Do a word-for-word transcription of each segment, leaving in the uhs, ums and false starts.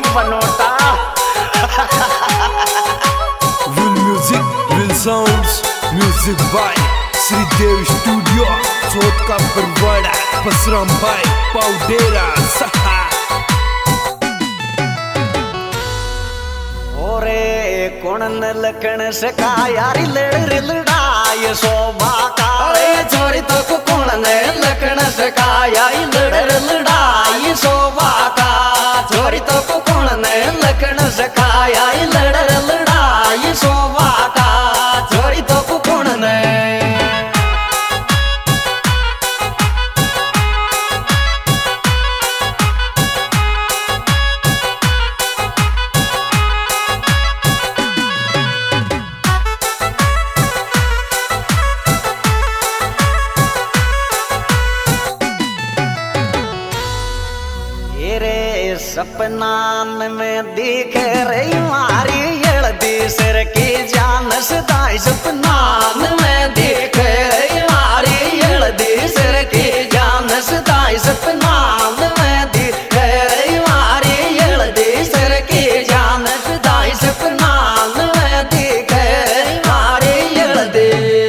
Banota. Real music, real sounds, music by Shridev studio, Chauth Ka Parwara, पसराम भाई, पाउडेरा सहा। ओरे कौन न लकन से का यारी लड़ रे लड़ाई शोभा का। अरे छोरी तो को कौन न लकन से का यारी लड़ रे लड़ाई शोभा का। छोरी तो को कौन न लकन से का यारी लड़ रे लड़ाई शोभा का। छोरी तो को कौन न सपना में दिख रही मारी यलदी सिर की जान सदाई। सपना में दिख रही मारी यलदी सिर की जान सदाई। सपना में दिख रही मारी यलदी सिर की जान सदाई। सपना में दिख रही मारी यलदी।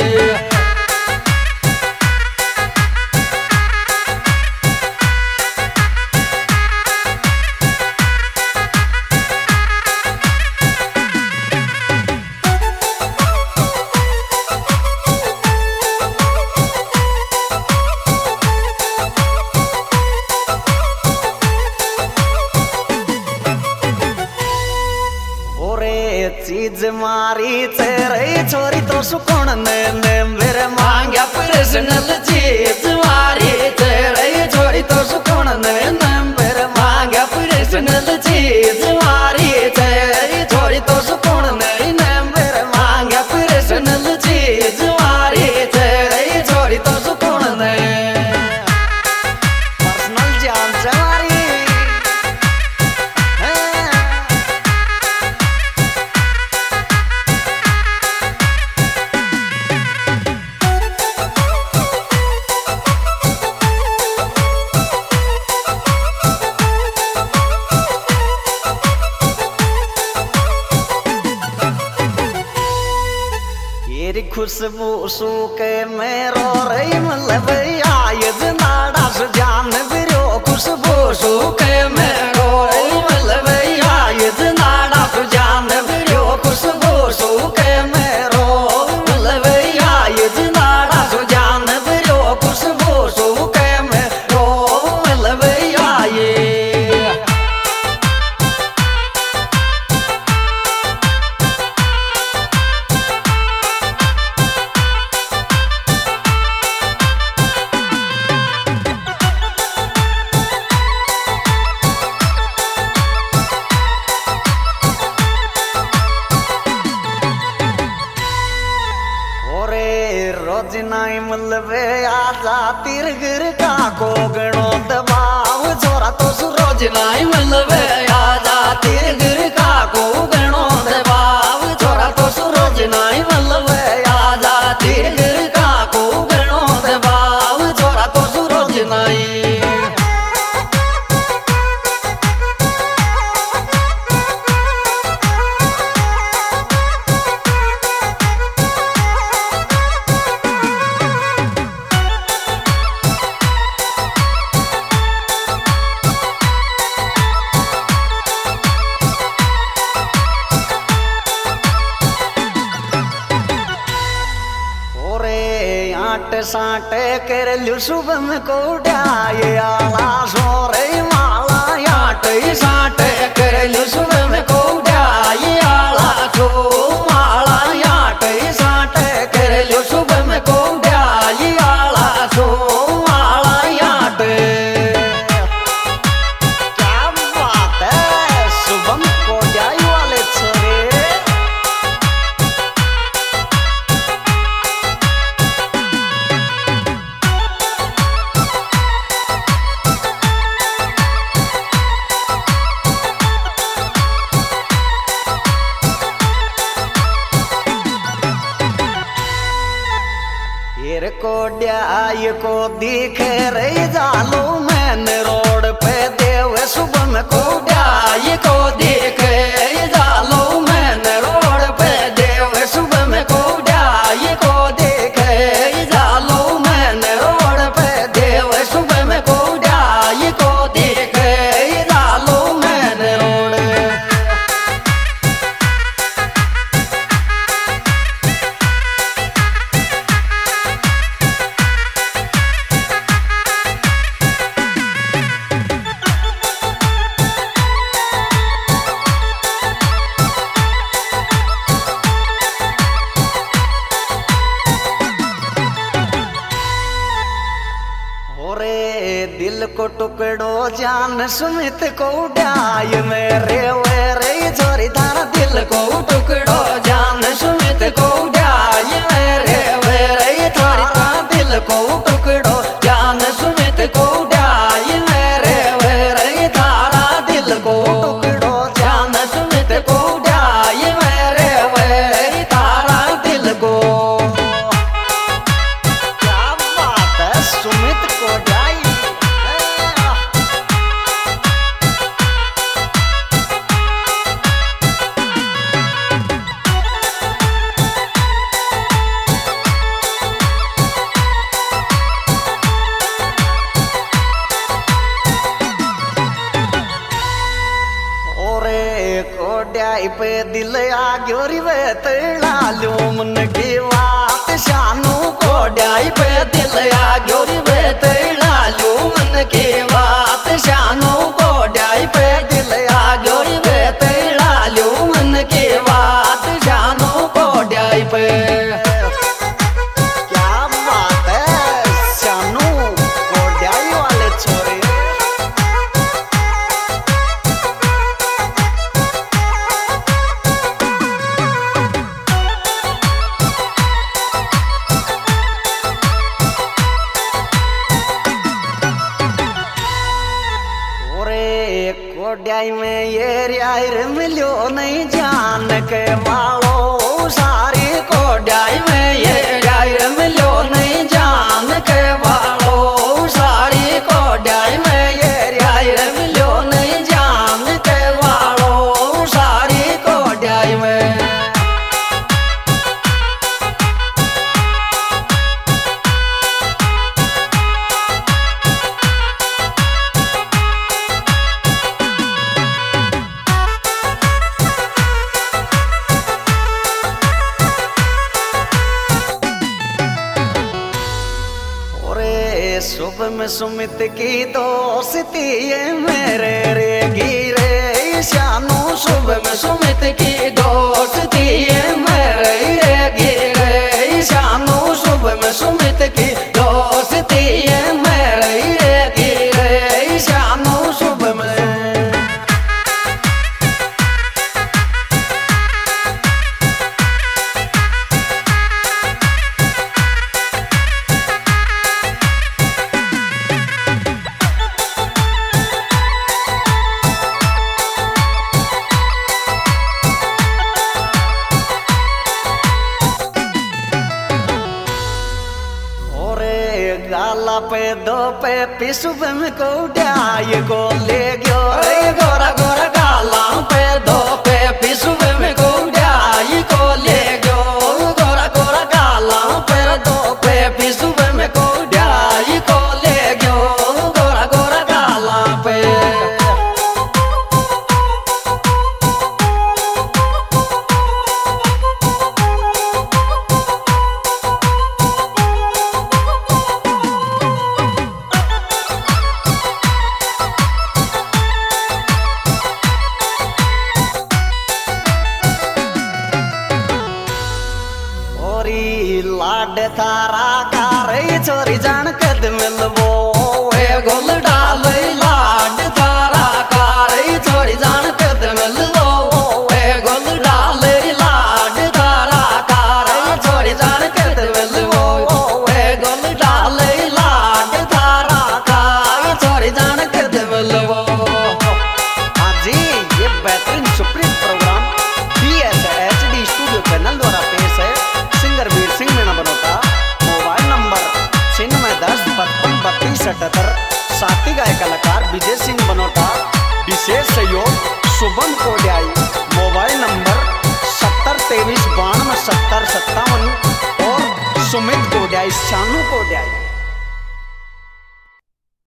चीज मारी तेरे छोरी तो सुकून ने मेरे मांग्या पर्सनल चीज मारी तेरे छोरी तो सुकून ने मेरे मांग्या पर्सनल चीज मारी तेरे छोरी तो सुकून ने मेरे मांग्या पर्सनल चीज मारी तेरे छोरी तो सुकून ने पर्सनल जान से मारी। तेरी खुशबू सूके मेरो रही मतलब आयज नाड़ा सुजान बिरो। खुशबू सूके मेरो रही मतलब आयज नाड़ा सुजान बिरो। खुशबू सूके मेरो मतलब आयज नाड़ा सुजान बिरो। खुशबू सूके मेरो मतलब आये। रोज नाई मतलब आजा तीर गिर का को गणो दबाव छोरा तो रोज नाई मतलब आजा तीर गिर का को गणो दबाव छोरा तो रोज नाई मतलब आजा तीर गिर का को गणो दबाव छोरा तो रोज नाई। आट साट कर लू सुबह में को डाये आला सोरे माला। आट साट कर लू सुबह में को डाये आला सो माला। आट साट कर लू सुबह में को डाये आला सो माला। आट क्या बात है सुबह में को डाये वाले छोरे। को ड्याय को दिख रही जालो मैंने रोड पे देव सुबह में में को डाई को देखे जालो मैंने रोड पे देव सुबह में को डाई को देखे जालो मैंने रोड पे देव सुबह में को डाई को देखे जालो मैंने रोड। दिल को टुकड़ो जान सुमित को डाय मेरे वेरे छोरी थारा दिल को टुकड़ो जान सुमित को डाय मेरे वेरे छोरी थारा दिल को टुकड़ो जान सुमित को डाय मेरे वेरे थारा दिल को टुकड़ो जान सुमित को डाय मेरे वेरे थारा दिल को। क्या बात है सुमित को डाय। कोड्याई पे दिल आग्यो रिवे तलालो मन की बात शानू कोड्याई पे दिल आग्यो रिवे तलालो मन की बात शानू कोड्याई पे दिल आग्यो रिवे तलालो मन की बात शानू कोड्याई पे। क्या बात है शानू कोड्याई वाले छोरे। कोड्याई में ये रियायर मिलो नहीं जान के वालो सारी कोड्याई में ये रियायर मिलो नहीं जान के वालो सारी कोड्याई में ये रियायर मिलो नहीं जान के वालो सारी कोड्याई में। सुबह में सुमित की दोस्ती है मेरे रे गिरे शानू सुबह में सुमित की दोस्ती है मेरे रे गिरे शानू सुबह में सुमित की दोस्ती है मेरे रे गिरे शानू सुबह में। गाला पे दो पे पिसुब में को डाय को ले गयो गोरा गोरा गाला पे दो पे पिसुब में को डाय को ले गयो गोरा गोरा गाला पे दो पे पिसुब में को डाय को ले गयो गोरा गोरा गाला पे। लाड थारा कारी छोरी जान कद मिलबो गोल डाल लाड थारा कारी छोरी जान कद मिलबो गोल डाल लाड थारा कारी छोरी जान कद मिलबो गोल डाल लाड थारा कारी छोरी जान कद मिलबो। हाँ जी, ये बेहतरीन supreme programme B S H D studio panel द्वारा पेश है। Singer Vir Singh Meena Banota, mobile number छिन्नवे दस पचपन बत्तीस अठहत्तर। साथी गायक कलाकार विजय सिंह बनोटा, विशेष ड्याई शानू को ड्याई